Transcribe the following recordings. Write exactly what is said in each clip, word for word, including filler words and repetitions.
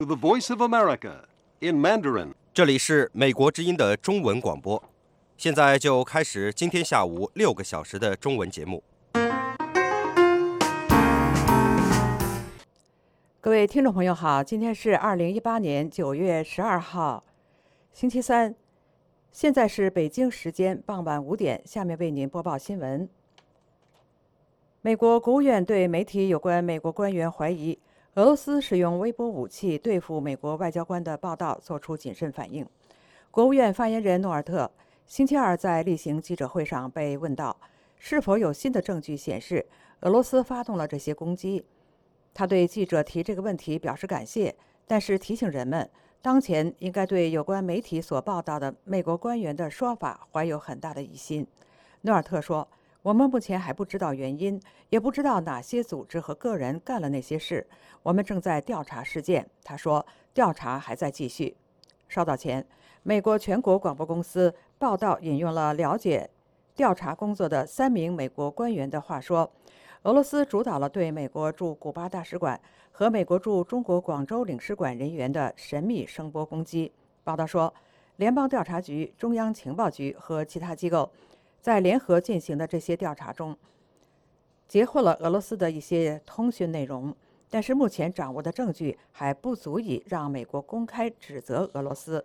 The Voice of America in Mandarin. 这里是美国之音的中文广播，现在就开始今天下午六个小时的中文节目。 各位听众朋友好，今天是二零一八年九月十二号，星期三，现在是北京时间傍晚五点，下面为您播报新闻。美国国务院对媒体有关美国官员怀疑俄罗斯使用微波武器对付美国外交官的报道作出谨慎反应。国务院发言人诺尔特星期二在例行记者会上被问到是否有新的证据显示俄罗斯发动了这些攻击。他对记者提这个问题表示感谢，但是提醒人们，当前应该对有关媒体所报道的美国官员的说法怀有很大的疑心。诺尔特说，我们目前还不知道原因，也不知道哪些组织和个人干了那些事。我们正在调查事件。他说，调查还在继续。稍早前，美国全国广播公司报道引用了了解调查工作的三名美国官员的话说，俄罗斯主导了对美国驻古巴大使馆和美国驻中国广州领事馆人员的神秘声波攻击。报道说，联邦调查局、中央情报局和其他机构在联合进行的这些调查中，截获了俄罗斯的一些通讯内容，但是目前掌握的证据还不足以让美国公开指责俄罗斯。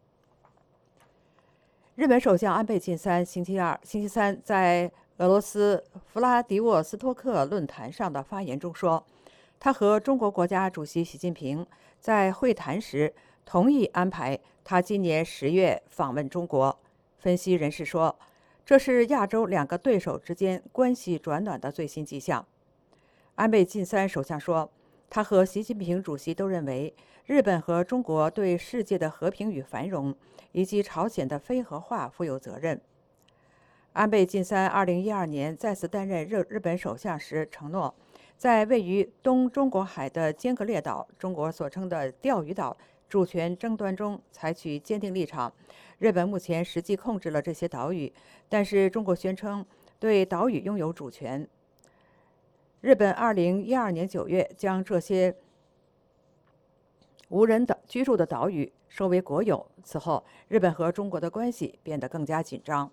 日本首相安倍晋三星期二、星期三在俄罗斯弗拉迪沃斯托克论坛上的发言中说，他和中国国家主席习近平在会谈时同意安排他今年十月访问中国。分析人士说，这是亚洲两个对手之间关系转暖的最新迹象。安倍晋三首相说，他和习近平主席都认为日本和中国对世界的和平与繁荣以及朝鲜的非核化负有责任。安倍晋三二零一二年再次担任日日本首相时承诺，在位于东中国海的尖阁列岛，中国所称的钓鱼岛主权争端中采取坚定立场。日本目前实际控制了这些岛屿，但是中国宣称对岛屿拥有主权。日本二零一二年九月将这些无人岛居住的岛屿收为国有，此后日本和中国的关系变得更加紧张。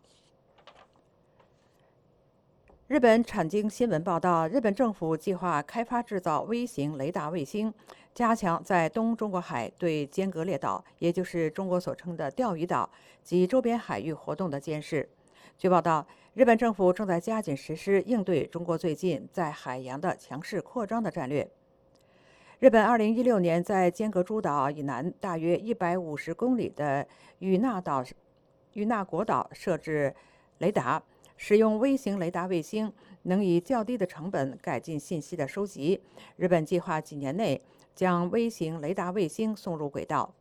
日本产经新闻报道，日本政府计划开发制造微型雷达卫星，加强在东中国海对尖阁列岛，也就是中国所称的钓鱼岛及周边海域活动的监视。据报道，日本政府正在加紧实施应对中国最近在海洋的强势扩张的战略。日本二零一六年在尖阁诸岛以南大约一百五十公里的与那岛与那国岛设置雷达，使用微型雷达卫星能以较低的成本改进信息的收集。日本计划几年内将微型雷达卫星送入轨道。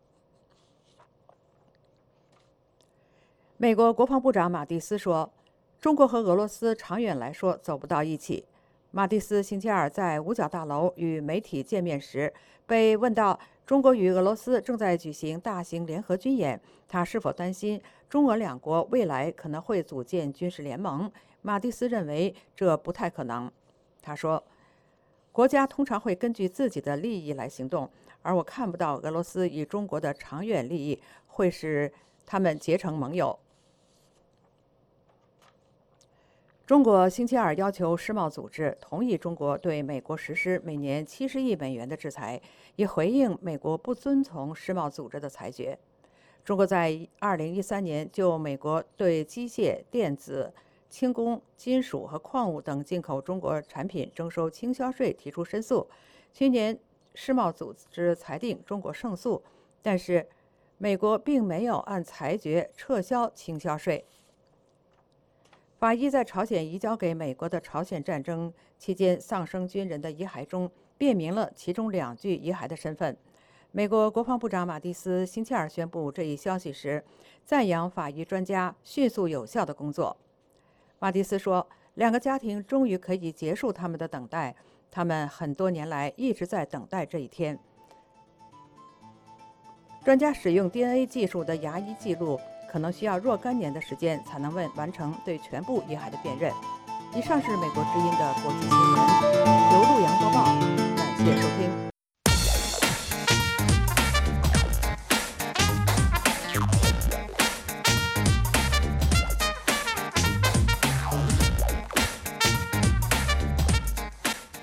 美国国防部长马蒂斯说，中国和俄罗斯长远来说走不到一起。马蒂斯星期二在五角大楼与媒体见面时被问到中国与俄罗斯正在举行大型联合军演，他是否担心中俄两国未来可能会组建军事联盟？马蒂斯认为这不太可能。他说，国家通常会根据自己的利益来行动，而我看不到俄罗斯与中国的长远利益会使他们结成盟友。中国星期二要求世贸组织同意中国对美国实施每年七十亿美元的制裁，以回应美国不遵从世贸组织的裁决。中国在二零一三年就美国对机械、电子、轻工、金属和矿物等进口中国产品征收倾销税提出申诉。去年世贸组织裁定中国胜诉，但是美国并没有按裁决撤销倾销税。法医在朝鲜移交给美国的朝鲜战争期间丧生军人的遗骸中辨明了其中两具遗骸的身份。美国国防部长马蒂斯星期二宣布这一消息时，赞扬法医专家迅速有效的工作。马蒂斯说，两个家庭终于可以结束他们的等待，他们很多年来一直在等待这一天。专家使用 D N A 技术的牙医记录可能需要若干年的时间才能完完成对全部遗骸的辨认。以上是美国之音的国际新闻，由陆洋播报，感谢收听。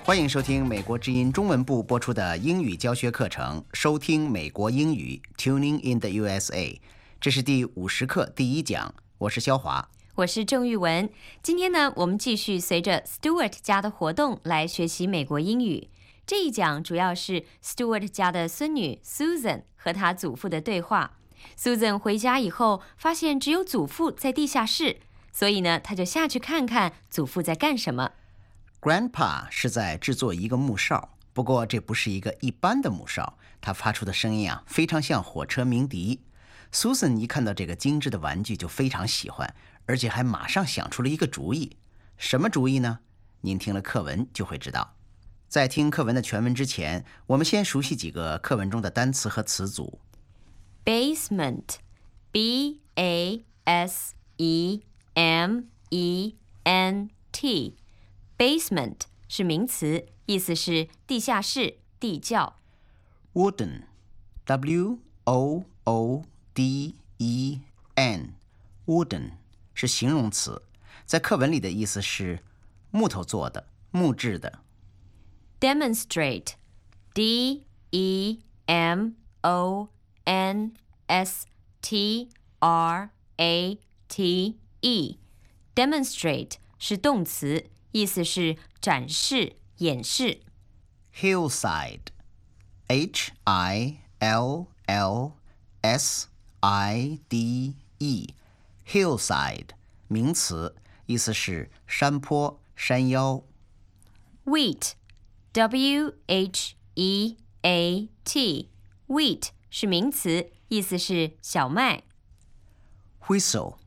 欢迎收听美国之音中文部播出的英语教学课程，收听美国英语 Tuning in the U S A。 这是第五十课第一讲，我是肖华， 我是郑玉文。今天呢，我们继续随着 Stuart 家的活动来学习美国英语。这一讲主要是 Stuart 家的孙女 Susan 和她祖父的对话。 Susan 回家以后发现只有祖父在地下室，所以呢，她就下去看看祖父在干什么。 Grandpa 是在制作一个木哨，不过这不是一个一般的木哨，它发出的声音啊，非常像火车鸣笛。Susan 一看到这个精致的玩具就非常喜欢，而且还马上想出了一个主意。什么主意呢？您听了课文就会知道。在听课文的全文之前，我们先熟悉几个课文中的单词和词组。 Basement, B A S E M E N T Basement 是名词，意思是地下室、地窖。 Wooden, W O O D E N Wooden 是形容词，在课文里的意思是木头做的、木质的。 Demonstrate, D E M O N S T R A T E Demonstrate 是动词，意思是展示、演示。 Hillside, H I L L S I D E Hillside 名词，意思是山坡、山腰。 Wheat, W H E A T Wheat 是名词，意思是小麦。 Whistle,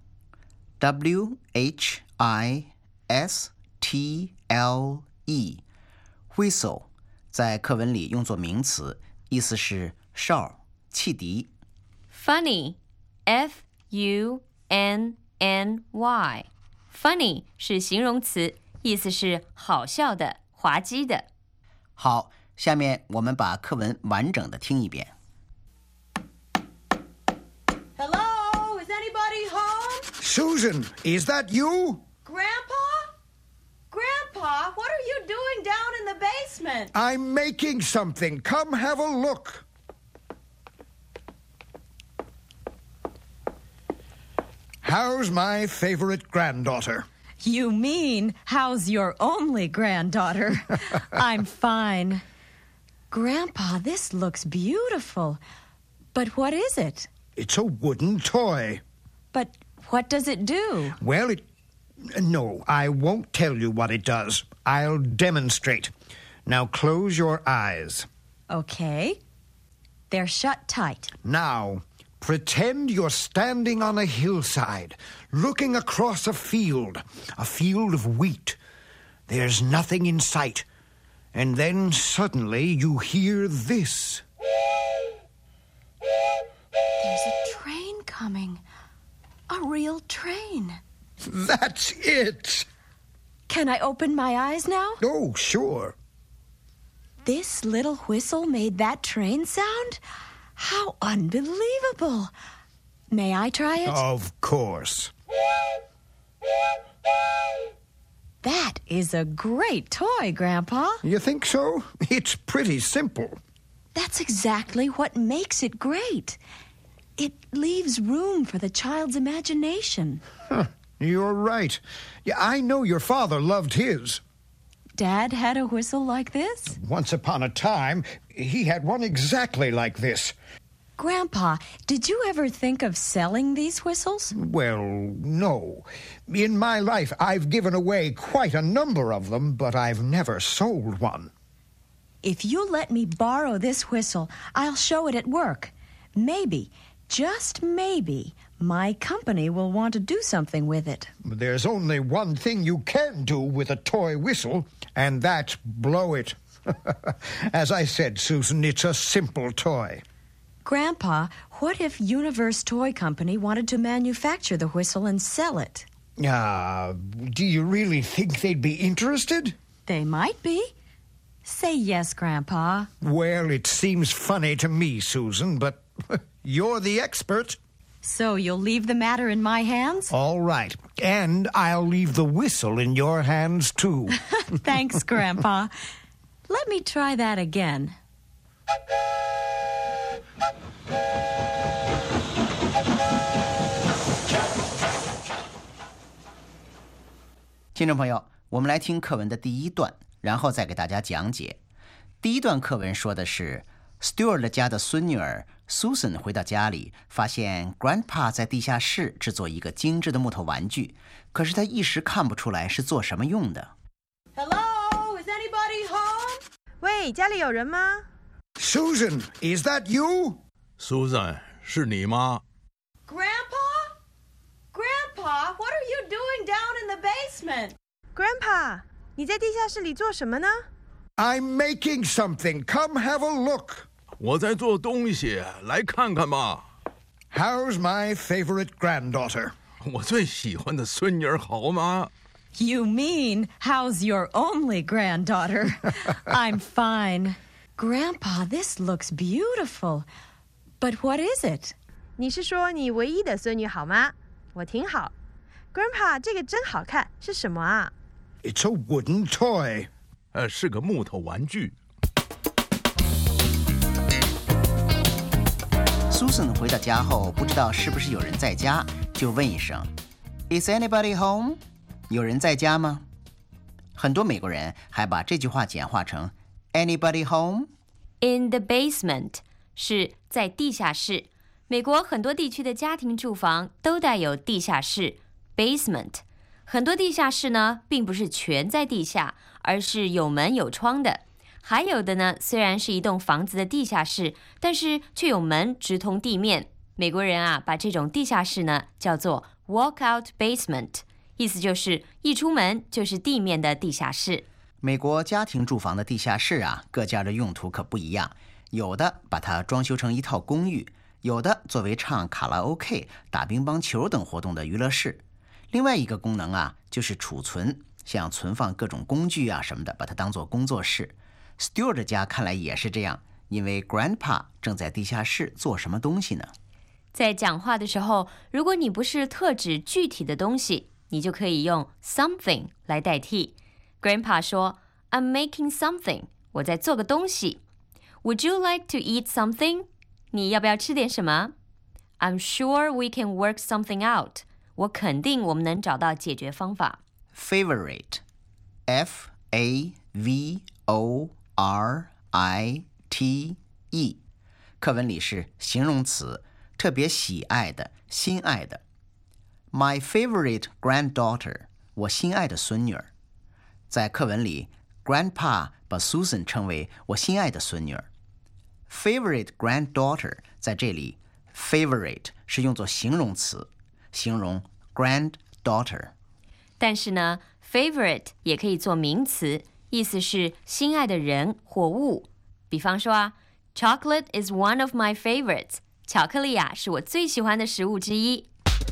W H I S T L E Whistle 在课文里用作名词，意思是哨、汽笛。 Funny, F U N N Y Funny 是形容词，意思是好笑的、滑稽的。 好，下面我们把课文完整的听一遍。 Hello, is anybody home? Susan, is that you? Grandpa? Grandpa, what are you doing down in the basement? I'm making something. Come have a look. How's my favorite granddaughter? You mean, how's your only granddaughter? I'm fine. Grandpa, this looks beautiful. But what is it? It's a wooden toy. But what does it do? Well, it... No, I won't tell you what it does. I'll demonstrate. Now close your eyes. Okay. They're shut tight. Now, pretend you're standing on a hillside, looking across a field, a field of wheat. There's nothing in sight. And then suddenly you hear this. There's a train coming. A real train. That's it. Can I open my eyes now? Oh, sure. This little whistle made that train sound? How unbelievable. May I try it? Of course. That is a great toy, Grandpa. You think so? It's pretty simple. That's exactly what makes it great. It leaves room for the child's imagination. Huh, you're right. Yeah, I know your father loved his. Dad had a whistle like this? Once upon a time, he had one exactly like this. Grandpa, did you ever think of selling these whistles? Well, no. In my life, I've given away quite a number of them, but I've never sold one. If you let me borrow this whistle, I'll show it at work. Maybe, just maybe, my company will want to do something with it. There's only one thing you can do with a toy whistle, and that's blow it. As I said, Susan, it's a simple toy. Grandpa, what if Universe Toy Company wanted to manufacture the whistle and sell it? Ah, uh, do you really think they'd be interested? They might be. Say yes, Grandpa. Well, it seems funny to me, Susan, but you're the expert. So you'll leave the matter in my hands? All right. And I'll leave the whistle in your hands, too. Thanks, Grandpa. Let me try that again. 听众朋友，我们来听课文的第一段，然后再给大家讲解。第一段课文说的是 Stuart 家的孙女儿 Susan 回到家里，发现 Grandpa 在地下室制作一个精致的木头玩具，可是他一时看不出来是做什么用的。 Hello, is anybody home? 喂，家里有人吗？ Susan, is that you? Susan, 是你吗？ Grandpa? Grandpa, what are you doing down in the basement? Grandpa, 你在地下室里做什么呢？ I'm making something. Come have a look. 我在做东西，来看看吧。 How's my favorite granddaughter? 我最喜欢的孙女儿好吗？ You mean, how's your only granddaughter? I'm fine. Grandpa, this looks beautiful. But what is it? 你是说你唯一的孙女好吗？我挺好。Grandpa, 这个真好看，是什么啊？ It's a wooden toy. 呃，是个木头玩具。 Susan 回到家后，不知道是不是有人在家，就问一声 Is anybody home? 有人在家吗？很多美国人还把这句话简化成 Anybody home? In the basement 是在地下室。美国很多地区的家庭住房都带有地下室 basement。很多地下室呢，并不是全在地下，而是有门有窗的。还有的呢，虽然是一栋房子的地下室，但是却有门直通地面。美国人啊，把这种地下室呢叫做 walkout basement， 意思就是一出门就是地面的地下室。 美国家庭住房的地下室啊，各家的用途可不一样，有的把它装修成一套公寓，有的作为唱卡拉 OK、打乒乓球等活动的娱乐室。另外一个功能啊，就是储存，像存放各种工具啊什么的，把它当作工作室。Stuart 家看来也是这样，因为 Grandpa 正在地下室做什么东西呢？ 在讲话的时候，如果你不是特指具体的东西，你就可以用 something 来代替。Grandpa 说 I'm making something， 我在做个东西。Would you like to eat something？ 你要不要吃点什么？ I'm sure we can work something out。我肯定我们能找到解决方法。 Favorite F A V O R I T E 课文里是形容词，特别喜爱的、心爱的。 My favorite granddaughter 我心爱的孙女儿。在课文里 Grandpa 把 Susan 称为我心爱的孙女儿。 Favorite granddaughter 在这里 Favorite 是用作形容词，形容 granddaughter。 但是呢 favorite 也可以做名词，意思是心爱的人或物。比方说啊 Chocolate is one of my favorites， 巧克力啊是我最喜欢的食物之一。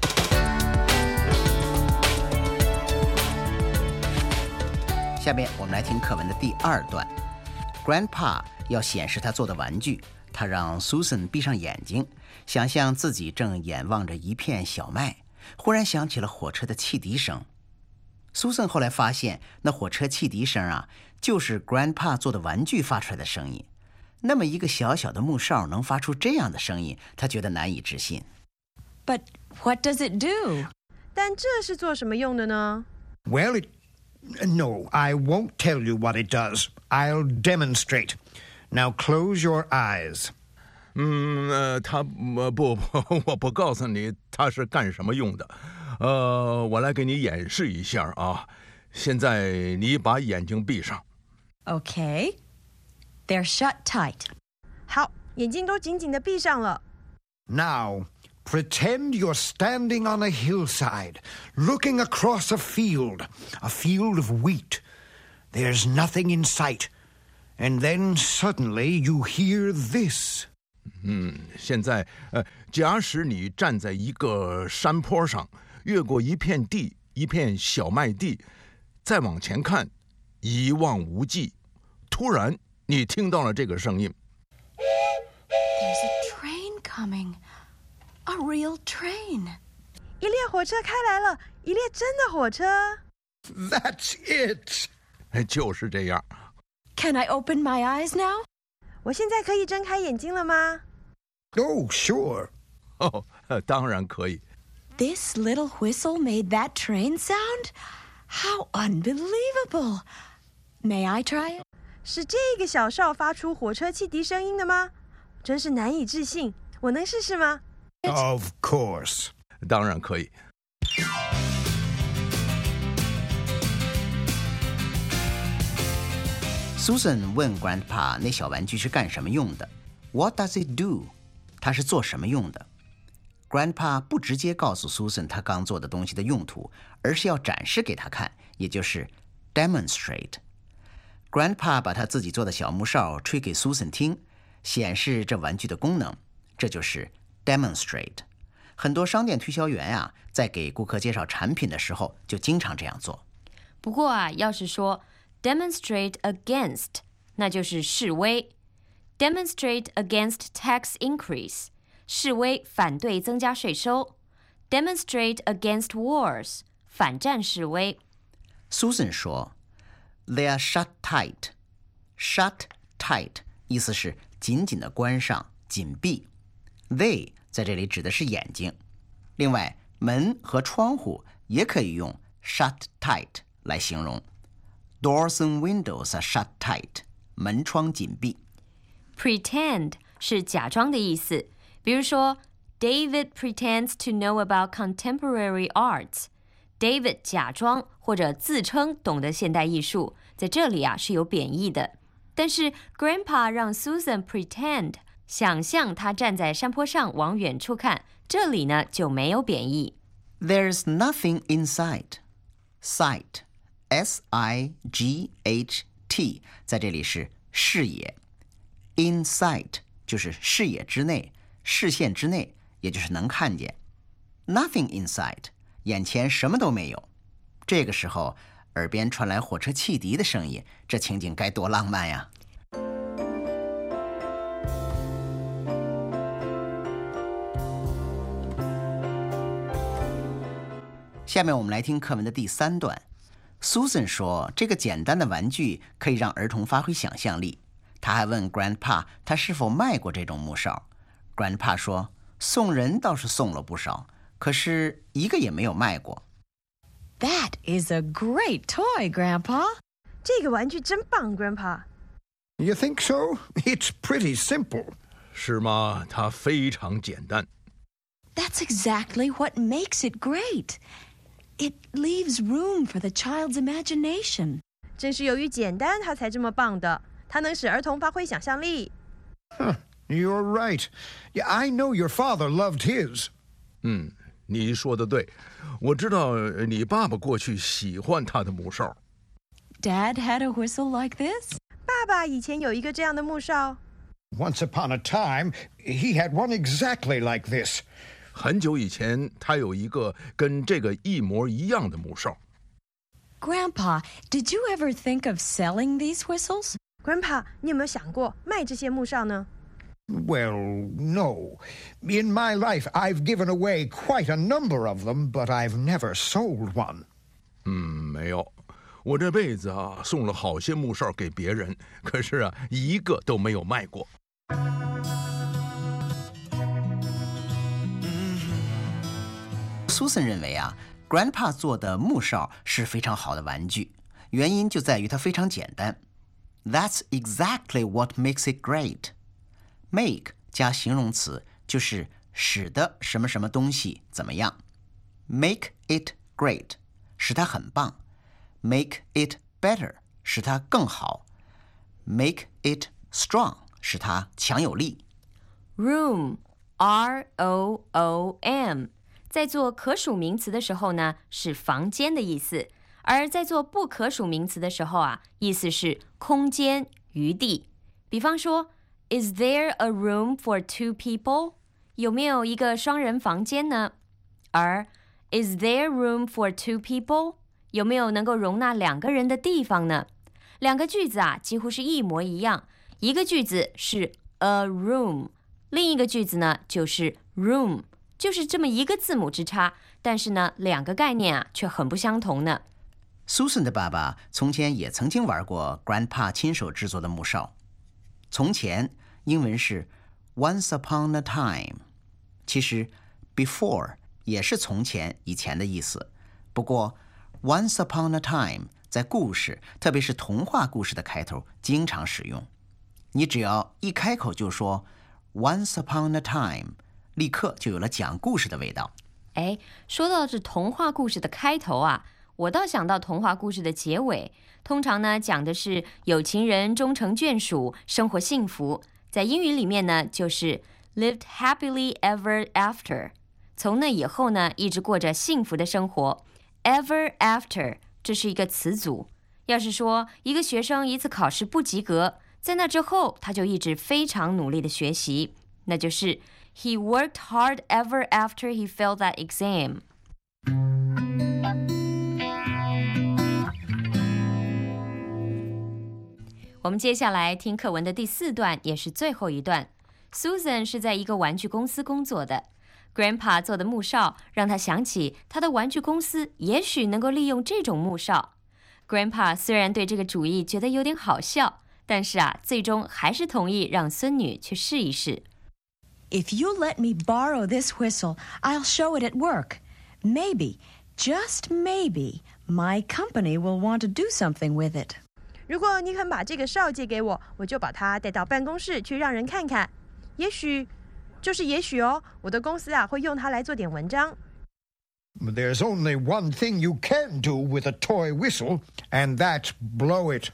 下面我们来听课文的第二段。 Grandpa 要显示他做的玩具，他让 Susan 闭上眼睛，想象自己正眼望着一片小麦，忽然响起了火车的汽笛声。 Susan 后来发现，那火车汽笛声啊，就是 Grandpa 做的玩具发出来的声音。那么一个小小的木哨能发出这样的声音，他觉得难以置信。 But what does it do? 但这是做什么用的呢？ Well, it... No, I won't tell you what it does. I'll demonstrate. Now close your eyes. 嗯，呃，他呃不不，我不告诉你他是干什么用的。呃，我来给你演示一下啊。现在你把眼睛闭上。 Okay. They're shut tight. 好，眼睛都紧紧地闭上了。 Now, pretend you're standing on a hillside, looking across a field, a field of wheat. There's nothing in sight. And then suddenly you hear this. 嗯，现在呃，假使你站在一个山坡上，越过一片地，一片小麦地，再往前看，一望无际。突然，你听到了这个声音。 There's a train coming. A real train. 一列火车开来了，一列真的火车。 That's it. 就是这样。 Can I open my eyes now? 我现在可以睁开眼睛了吗？ Oh, sure. 哦，当然可以。 This little whistle made that train sound? How unbelievable! May I try it? 是这个小哨发出火车汽笛声音的吗？真是难以置信。我能试试吗？ Of course. 当然可以。 Susan 问 Grandpa 那小玩具是干什么用的 ？What does it do？ 它是做什么用的 ？Grandpa 不直接告诉 Susan 他刚做的东西的用途，而是要展示给他看，也就是 demonstrate。Grandpa 把他自己做的小木哨吹给 Susan 听，显示这玩具的功能，这就是 demonstrate。很多商店推销员呀、啊，在给顾客介绍产品的时候，就经常这样做。 不过啊，要是说 demonstrate against， 那就是示威。Demonstrate against tax increase， 示威反对增加税收。Demonstrate against wars， 反战示威。 Susan 说 ，They are shut tight. Shut tight 意思是紧紧的关上、紧闭。They 在这里指的是眼睛。另外，门和窗户也可以用 shut tight 来形容。Doors and windows are shut tight. 门窗紧闭。 Pretend 是假装的意思，比如说 David pretends to know about contemporary arts。David 假装或者自称懂得现代艺术，在这里啊是有贬义的。但是 Grandpa 让 Susan pretend， 想象他站在山坡上往远处看，这里呢就没有贬义。 There's nothing in sight. Sight, S I G H T， 在这里是视野。In sight 就是视野之内、视线之内，也就是能看见。Nothing in sight， 眼前什么都没有。这个时候，耳边传来火车汽笛的声音，这情景该多浪漫呀！下面我们来听课文的第三段。Susan 说，这个简单的玩具可以让儿童发挥想象力。他还问 Grandpa 他是否卖过这种木哨。Grandpa 说，送人倒是送了不少，可是一个也没有卖过。 That is a great toy, Grandpa. 这个玩具真棒 ，Grandpa。 You think so? It's pretty simple. 是吗？它非常简单。 That's exactly what makes it great. It leaves room for the child's imagination. 正是由于简单，它才这么棒的。它能使儿童发挥想象力。 Huh, you're right. Yeah, I know your father loved his. 嗯，你说的对。我知道你爸爸过去喜欢他的木哨。 Dad had a whistle like this? 爸爸以前有一个这样的木哨。 Once upon a time, he had one exactly like this. 很久以前，他有一个跟这个一模一样的木哨。 Grandpa, did you ever think of selling these whistles? Grandpa, 你有没有想过卖这些木哨呢？ Well, no. In my life, I've given away quite a number of them, but I've never sold one. 嗯，没有。我这辈子啊，送了好些木哨给别人，可是啊，一个都没有卖过。 Susan 认为啊 ，Grandpa 做的木哨是非常好的玩具，原因就在于它非常简单。That's exactly what makes it great. Make 加形容词就是使得什么什么东西怎么样。Make it great 使它很棒。Make it better 使它更好。Make it strong 使它强有力。 Room, R O O M， 在做可数名词的时候呢，是房间的意思。而在做不可数名词的时候啊，意思是空间、余地。比方说 ，Is there a room for two people？ 有没有一个双人房间呢？而 Is there room for two people？ 有没有能够容纳两个人的地方呢？两个句子啊，几乎是一模一样。一个句子是 a room， 另一个句子呢就是 room， 就是这么一个字母之差，但是呢，两个概念啊却很不相同呢。 Susan 的爸爸从前也曾经玩过 Grandpa 亲手制作的木哨。从前英文是 Once upon a time， 其实 before 也是从前以前的意思。不过 Once upon a time 在故事，特别是童话故事的开头经常使用。你只要一开口就说 Once upon a time， 立刻就有了讲故事的味道。 哎，说到这童话故事的开头啊，我倒想到童话故事的结尾，通常呢讲的是有情人终成眷属，生活幸福。在英语里面呢，就是 lived happily ever after， 从那以后呢，一直过着幸福的生活。ever after 这是一个词组，要是说一个学生一次考试不及格，在那之后他就一直非常努力的学习，那就是 he worked hard ever after he failed that exam。我们接下来听课文的第四段，也是最后一段。Susan 是在一个玩具公司工作的， Grandpa 做的木哨让他想起他的玩具公司也许能够利用这种木哨。 Grandpa 虽然对这个主意觉得有点好笑，但是啊，最终还是同意让孙女去试一试。 If you let me borrow this whistle, I'll show it at work. Maybe, just maybe, my company will want to do something with it. 如果你肯把这个哨借给我，我就把它带到办公室去让人看看。也许，就是也许哦，我的公司啊会用它来做点文章。 There's only one thing you can do with a toy whistle, and that's blow it.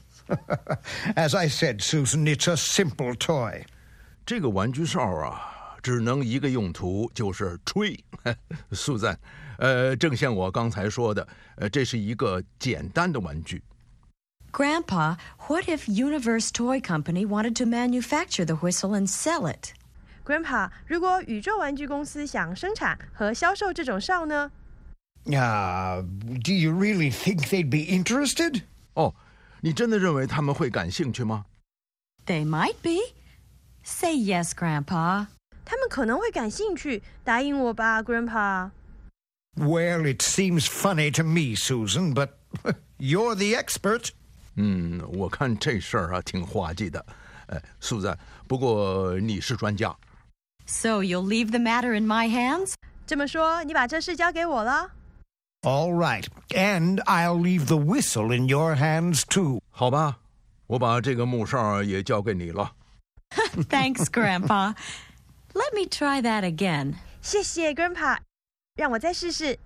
As I said, Susan, it's a simple toy. 这个玩具哨啊，只能一个用途，就是吹。苏赞，呃，正像我刚才说的，呃，这是一个简单的玩具。 Grandpa, what if Universe Toy Company wanted to manufacture the whistle and sell it? Grandpa, 如果宇宙玩具公司想生产和销售这种哨呢？ Ah, uh, do you really think they'd be interested? 哦，你真的认为他们会感兴趣吗？ They might be. Say yes, Grandpa. 他们可能会感兴趣，答应我吧 ，Grandpa. Well, it seems funny to me, Susan, but you're the expert. 嗯，我看这事儿啊挺滑稽的，呃，苏赞，不过你是专家。 So you'll leave the matter in my hands? 这么说，你把这事交给我了？ All right, and I'll leave the whistle in your hands too. 好吧，我把这个木哨也交给你了。 Thanks, Grandpa. Let me try that again. 谢谢 Grandpa， 让我再试试。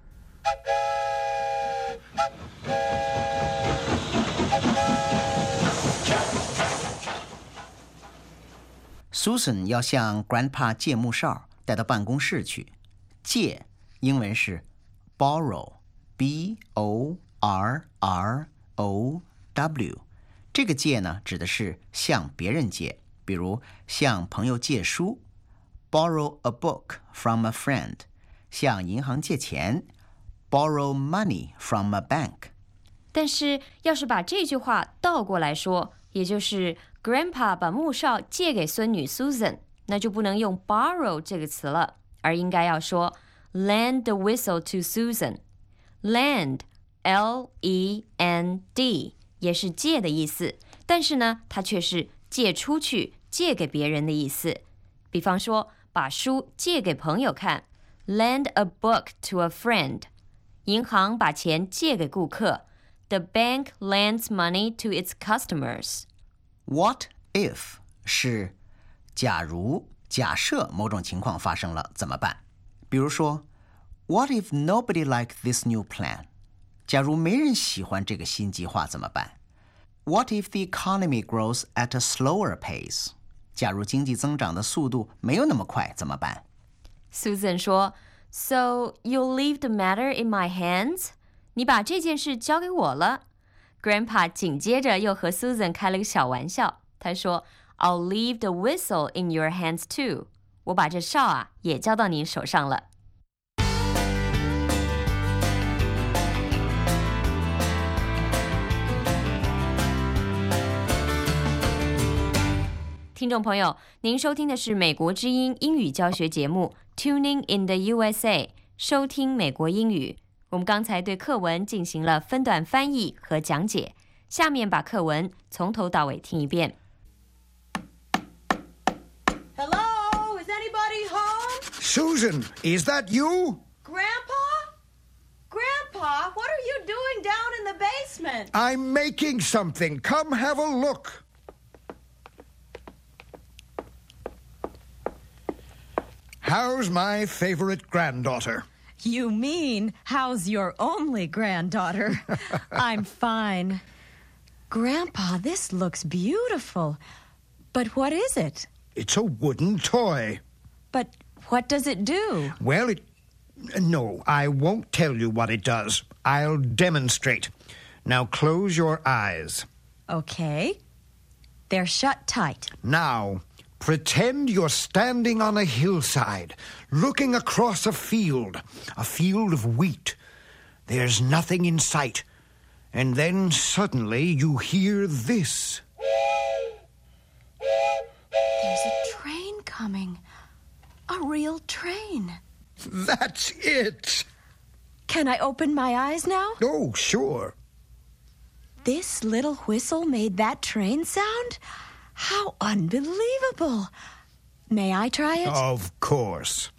Susan 要向 Grandpa 借木哨，带到办公室去。借，英文是 borrow， B O R R O W。这个借呢，指的是向别人借，比如向朋友借书 borrow a book from a friend， 向银行借钱 borrow money from a bank。 但是要是把这句话倒过来说，也就是 Grandpa 把木哨借给孙女 Susan， 那就不能用 borrow 这个词了，而应该要说 lend the whistle to Susan。lend L E N D 也是借的意思，但是呢，它却是借出去、借给别人的意思。比方说，把书借给朋友看 lend a book to a friend。银行把钱借给顾客The bank lends money to its customers. What if 是假如、假设某种情况发生了怎么办？比如说 What if nobody liked this new plan? 假如没人喜欢这个新计划怎么办？ What if the economy grows at a slower pace? 假如经济增长的速度没有那么快怎么办？ Susan 说 So you'll leave the matter in my hands?你把这件事交给我了。 Grandpa 紧接着又和 Susan 开了个小玩笑，他说 I'll leave the whistle in your hands too。 我把这哨啊也交到你手上了。听众朋友，您收听的是美国之音英语教学节目 Tuning in the U S A， 收听美国英语。 我们刚才对课文进行了分段翻译和讲解，下面把课文从头到尾听一遍。 Hello, is anybody home? Susan, is that you? Grandpa? Grandpa, what are you doing down in the basement? I'm making something. Come have a look. How's my favorite granddaughter? You mean, how's your only granddaughter? I'm fine. Grandpa, this looks beautiful. But what is it? It's a wooden toy. But what does it do? Well, it... No, I won't tell you what it does. I'll demonstrate. Now close your eyes. Okay. They're shut tight. Now, pretend you're standing on a hillside, looking across a field, a field of wheat. There's nothing in sight. And then suddenly you hear this. There's a train coming. A real train. That's it. Can I open my eyes now? Oh, sure. This little whistle made that train sound? How unbelievable. May I try it? Of course.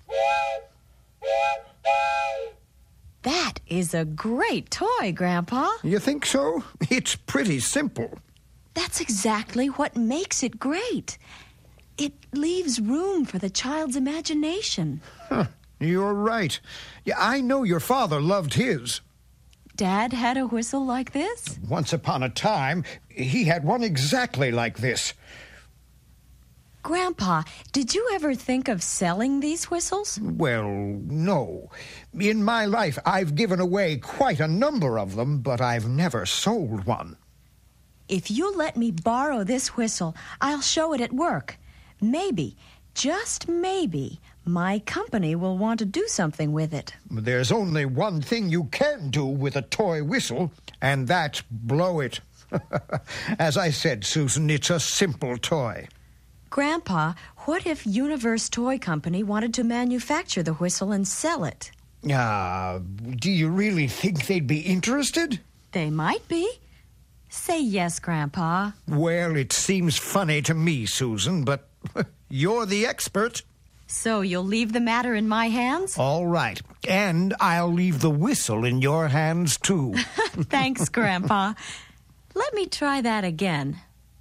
That is a great toy, Grandpa. You think so? It's pretty simple. That's exactly what makes it great. It leaves room for the child's imagination. Huh, you're right. Yeah, I know your father loved his. Dad had a whistle like this? Once upon a time, he had one exactly like this. Grandpa, did you ever think of selling these whistles? Well, no. In my life, I've given away quite a number of them, but I've never sold one. If you let me borrow this whistle, I'll show it at work. Maybe, just maybe, my company will want to do something with it. There's only one thing you can do with a toy whistle, and that's blow it. As I said, Susan, it's a simple toy. Grandpa, what if Universe Toy Company wanted to manufacture the whistle and sell it? Ah, uh, do you really think they'd be interested? They might be. Say yes, Grandpa. Well, it seems funny to me, Susan, but you're the expert. So you'll leave the matter in my hands? All right. And I'll leave the whistle in your hands, too. Thanks, Grandpa. Let me try that again.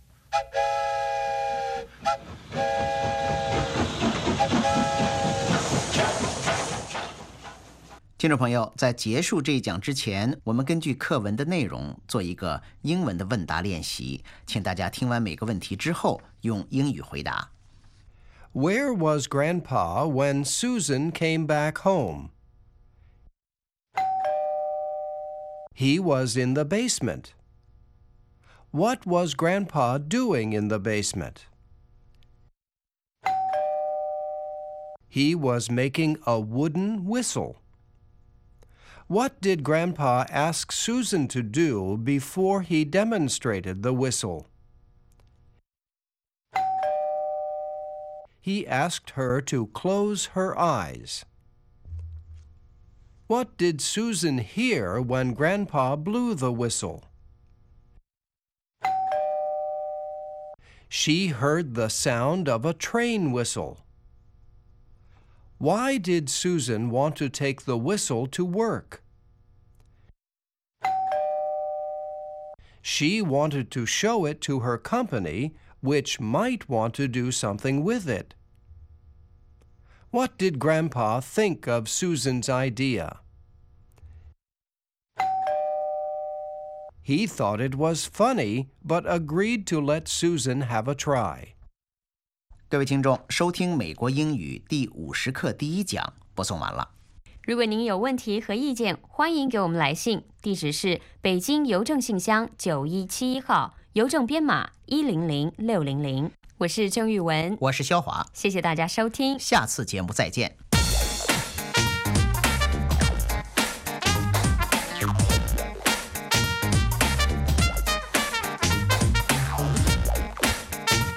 听众朋友，在结束这一讲之前，我们根据课文的内容做一个英文的问答练习，请大家听完每个问题之后用英语回答。 Where was Grandpa when Susan came back home? He was in the basement. What was Grandpa doing in the basement? He was making a wooden whistle. What did Grandpa ask Susan to do before he demonstrated the whistle? He asked her to close her eyes. What did Susan hear when Grandpa blew the whistle? She heard the sound of a train whistle. Why did Susan want to take the whistle to work? She wanted to show it to her company, which might want to do something with it. What did Grandpa think of Susan's idea? He thought it was funny, but agreed to let Susan have a try. 各位听众，收听美国英语第五十课第一讲播送完了。 如果您有问题和意见，欢迎给我们来信，地址是北京邮政信箱九一七一号，邮政编码一零零六零零。我是郑玉文， 我是肖华， 谢谢大家收听， 下次节目再见。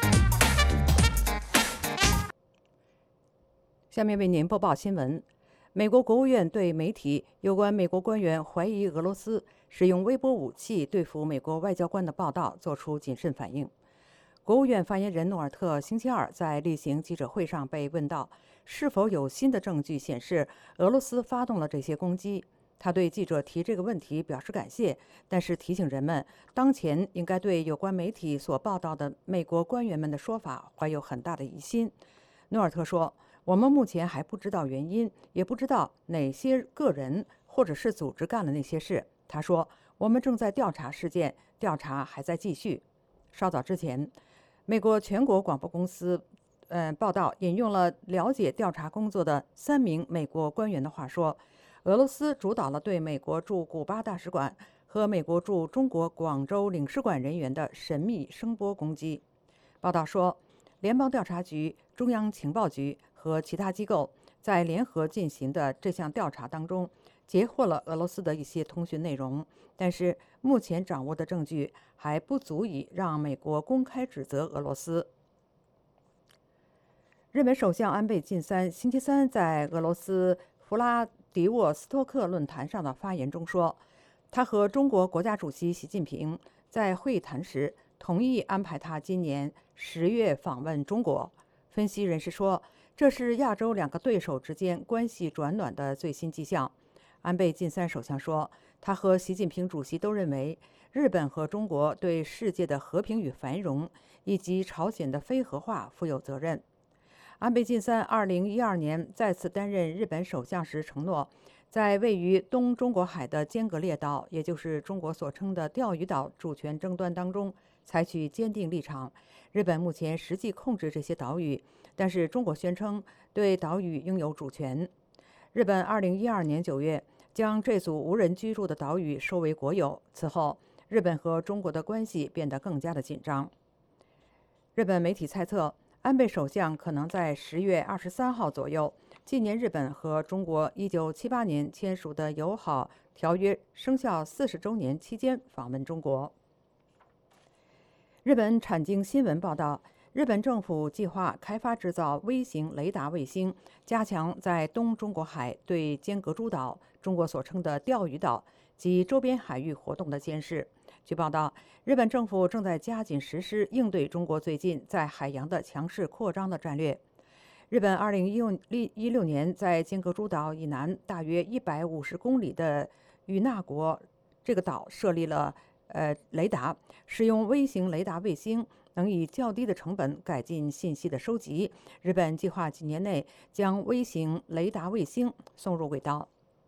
下面为您播报新闻。 美国国务院对媒体有关美国官员怀疑俄罗斯使用微波武器对付美国外交官的报道作出谨慎反应。国务院发言人诺尔特星期二在例行记者会上被问到是否有新的证据显示俄罗斯发动了这些攻击。他对记者提这个问题表示感谢，但是提醒人们，当前应该对有关媒体所报道的美国官员们的说法怀有很大的疑心。诺尔特说：“我们目前还不知道原因，也不知道哪些个人或者是组织干了那些事。”他说：“我们正在调查事件，调查还在继续。”稍早之前，美国全国广播公司，呃，报道引用了了解调查工作的三名美国官员的话说，俄罗斯主导了对美国驻古巴大使馆和美国驻中国广州领事馆人员的神秘声波攻击。报道说，联邦调查局、中央情报局和其他机构在联合进行的这项调查当中，截获了俄罗斯的一些通讯内容，但是目前掌握的证据还不足以让美国公开指责俄罗斯。日本首相安倍晋三星期三在俄罗斯弗拉迪沃斯托克论坛上的发言中说，他和中国国家主席习近平在会谈时同意安排他今年十月访问中国。分析人士说，这是亚洲两个对手之间关系转暖的最新迹象。安倍晋三首相说，他和习近平主席都认为日本和中国对世界的和平与繁荣以及朝鲜的非核化负有责任。安倍晋三二零一二年再次担任日本首相时承诺，在位于东中国海的尖阁列岛，也就是中国所称的钓鱼岛主权争端当中采取坚定立场。日本目前实际控制这些岛屿，但是中国宣称对岛屿拥有主权。日本二零一二年九月将这组无人居住的岛屿收为国有，此后日本和中国的关系变得更加的紧张。日本媒体猜测，安倍首相可能在十月二十三号左右，纪念日本和中国一九七八年签署的友好条约生效四十周年期间访问中国。日本产经新闻报道，日本政府计划开发制造微型雷达卫星，加强在东中国海对尖阁诸岛、中国所称的钓鱼岛及周边海域活动的监视。据报道，日本政府正在加紧实施应对中国最近在海洋的强势扩张的战略。日本二零一六年在尖阁诸岛以南大约一百五十公里的与那国这个岛设立了呃雷达，使用微型雷达卫星能以较低的成本改进信息的收集。日本计划几年内将微型雷达卫星送入轨道。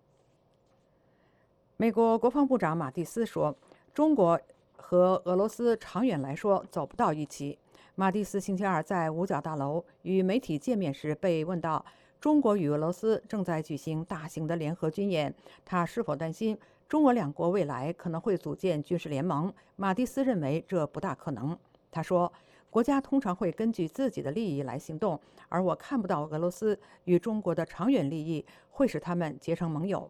美国国防部长马蒂斯说，中国和俄罗斯长远来说走不到一起。马蒂斯星期二在五角大楼与媒体见面时被问到，中国与俄罗斯正在举行大型的联合军演，他是否担心中俄两国未来可能会组建军事联盟？马蒂斯认为这不大可能。他说，国家通常会根据自己的利益来行动，而我看不到俄罗斯与中国的长远利益会使他们结成盟友。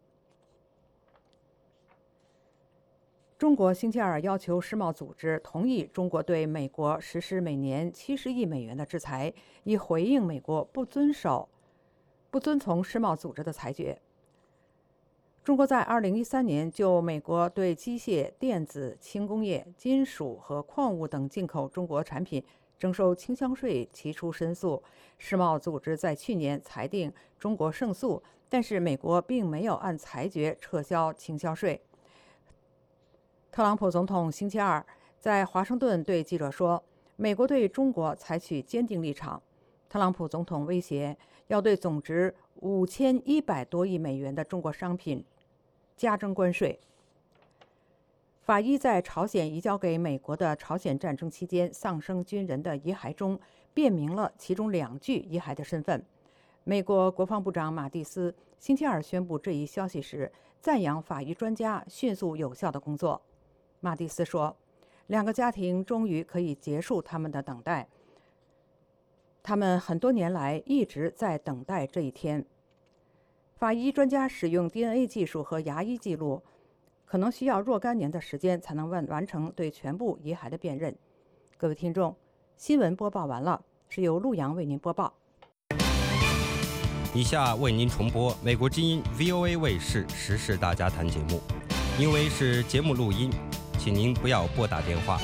中国星期二要求世贸组织同意中国对美国实施每年七十亿美元的制裁，以回应美国不遵守、不遵从世贸组织的裁决。中国在二零一三年就美国对机械、电子、轻工业、金属和矿物等进口中国产品征收倾销税提出申诉。世贸组织在去年裁定中国胜诉，但是美国并没有按裁决撤销倾销税。特朗普总统星期二在华盛顿对记者说，美国对中国采取坚定立场。特朗普总统威胁要对总值五千一百多亿美元的中国商品加征关税。法医在朝鲜移交给美国的朝鲜战争期间丧生军人的遗骸中辨明了其中两具遗骸的身份。美国国防部长马蒂斯星期二宣布这一消息时，赞扬法医专家迅速有效的工作。马蒂斯说，两个家庭终于可以结束他们的等待，他们很多年来一直在等待这一天。法医专家使用 D N A 技术和牙医记录，可能需要若干年的时间才能完完成对全部遗骸的辨认。各位听众，新闻播报完了，是由陆洋为您播报。 以下为您重播美国之音 V O A 卫视时事大家谈节目，因为是节目录音，请您不要拨打电话。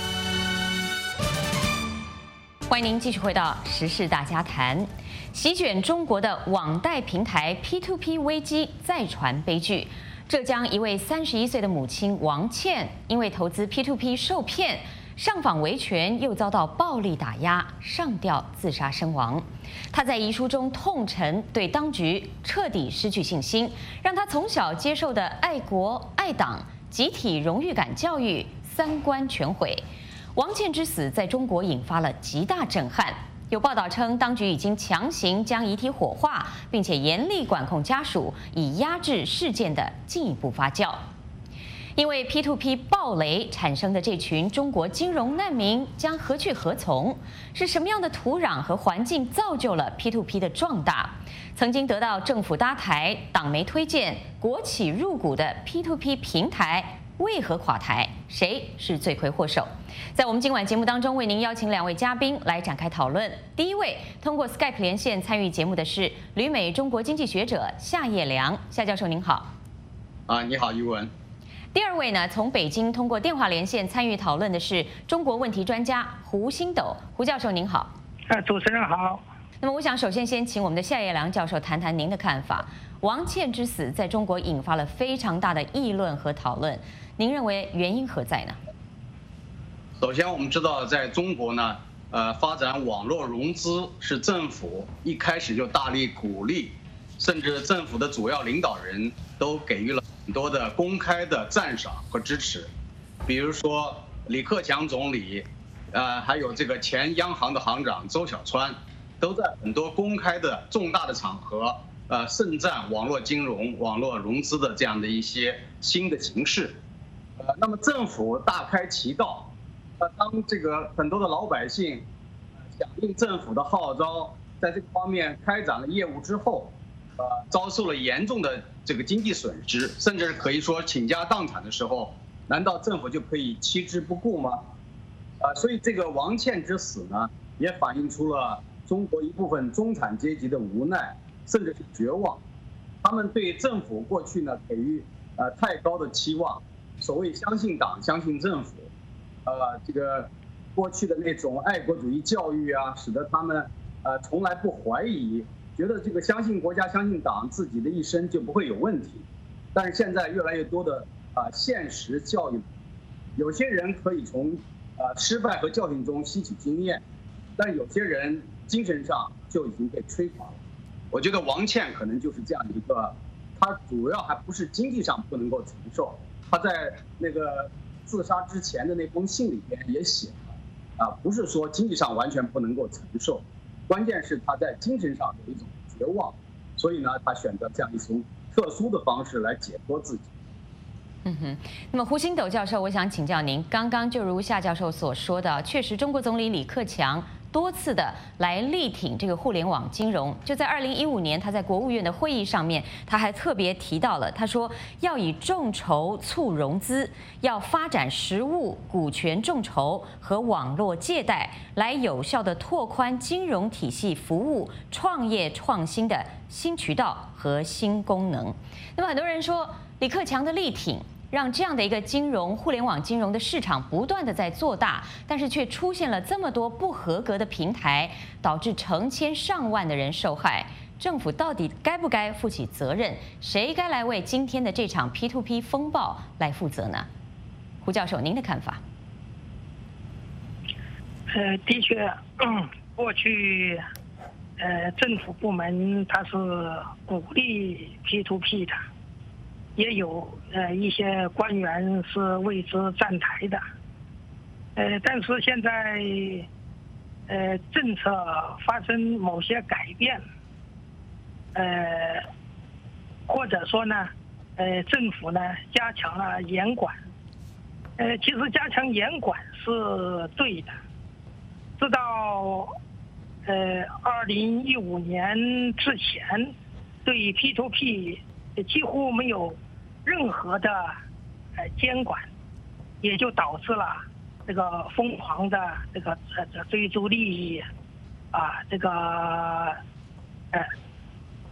欢迎您继续回到时事大家谈。席卷中国的网贷平台 P to P 危机再传悲剧。浙江一位三十一岁的母亲王倩，因为投资 P to P 受骗，上访维权又遭到暴力打压，上吊自杀身亡。她在遗书中痛陈对当局彻底失去信心，让她从小接受的爱国爱党、集体荣誉感教育三观全毁。王倩之死在中国引发了极大震撼。有报道称，当局已经强行将遗体火化，并且严厉管控家属，以压制事件的进一步发酵。因为 P to P 暴雷产生的这群中国金融难民将何去何从？是什么样的土壤和环境造就了 P to P 的壮大？曾经得到政府搭台、党媒推荐、国企入股的 P to P 平台为何垮台？谁是罪魁祸首？在我们今晚节目当中，为您邀请两位嘉宾来展开讨论。第一位通过 Skype 连线参与节目的是旅美中国经济学者夏业良，夏教授您好。 啊，你好，于文。 第二位呢，从北京通过电话连线参与讨论的是中国问题专家胡星斗，胡教授您好。 啊，主持人好。 那么我想首先先请我们的夏业良教授谈谈您的看法。王倩之死在中国引发了非常大的议论和讨论，您认为原因何在呢？ 首先，我们知道在中国呢，呃，发展网络融资是政府一开始就大力鼓励，甚至政府的主要领导人都给予了很多的公开的赞赏和支持。比如说李克强总理，呃，还有这个前央行的行长周小川，都在很多公开的重大的场合，呃，盛赞网络金融、网络融资的这样的一些新的形式。呃，那么政府大开其道。呃，当这个很多的老百姓响应政府的号召，在这个方面开展了业务之后，呃，遭受了严重的这个经济损失，甚至可以说倾家荡产的时候，难道政府就可以弃之不顾吗？呃，所以这个王倩之死呢，也反映出了中国一部分中产阶级的无奈，甚至是绝望。他们对政府过去呢给予呃太高的期望，所谓相信党、相信政府。呃，这个过去的那种爱国主义教育啊，使得他们呃从来不怀疑，觉得这个相信国家、相信党，自己的一生就不会有问题。但是现在越来越多的啊、呃、现实教育，有些人可以从呃失败和教训中吸取经验，但有些人精神上就已经被摧垮了。我觉得王倩可能就是这样一个，他主要还不是经济上不能够承受，他在那个自杀之前的那封信里边也写了，啊，不是说经济上完全不能够承受，关键是他在精神上有一种绝望，所以呢，他选择这样一种特殊的方式来解脱自己。 嗯哼，那么胡星斗教授，我想请教您，刚刚就如夏教授所说的，确实中国总理李克强多次的来力挺这个互联网金融。就在二零一五年，他在国务院的会议上面，他还特别提到了，他说要以众筹促融资，要发展实物股权众筹和网络借贷，来有效的拓宽金融体系服务创业创新的新渠道和新功能。那么很多人说，李克强的力挺让这样的一个金融互联网金融的市场不断的在做大，但是却出现了这么多不合格的平台，导致成千上万的人受害。政府到底该不该负起责任？谁该来为今天的这场 P to P 风暴来负责呢？胡教授，您的看法？ 呃，的确，嗯，过去，呃，政府部门它是鼓励 P to P 的。也有呃一些官员是为之站台的，呃，但是现在呃政策发生某些改变，呃，或者说呢，呃政府呢加强了严管，呃，其实加强严管是对的，直到呃二零一五年之前，对 P to P 几乎没有任何的呃监管，也就导致了这个疯狂的这个呃追逐利益啊，这个呃